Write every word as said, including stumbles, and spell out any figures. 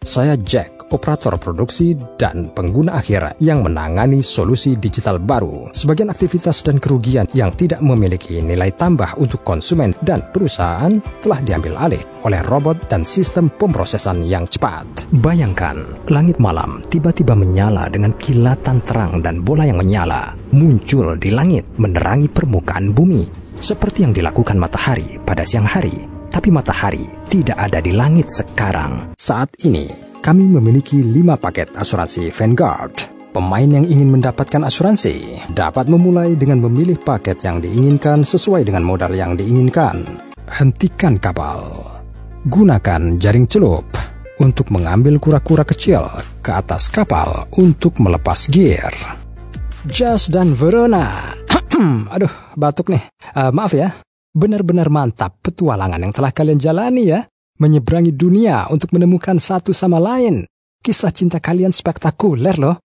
Saya Jack, operator produksi dan pengguna akhir yang menangani solusi digital baru. Sebagian aktivitas dan kerugian yang tidak memiliki nilai tambah untuk konsumen dan perusahaan telah diambil alih oleh robot dan sistem pemrosesan yang cepat. Bayangkan, langit malam tiba-tiba menyala dengan kilatan terang dan bola yang menyala muncul di langit menerangi permukaan bumi, seperti yang dilakukan matahari pada siang hari. Tapi matahari tidak ada di langit sekarang. Saat ini, kami memiliki lima paket asuransi Vanguard. Pemain yang ingin mendapatkan asuransi dapat memulai dengan memilih paket yang diinginkan sesuai dengan modal yang diinginkan. Hentikan kapal. Gunakan jaring celup untuk mengambil kura-kura kecil ke atas kapal untuk melepas gear. Jas dan Verona. Aduh, batuk nih. Uh, maaf ya. Benar-benar mantap petualangan yang telah kalian jalani ya. Menyeberangi dunia untuk menemukan satu sama lain. Kisah cinta kalian spektakuler loh.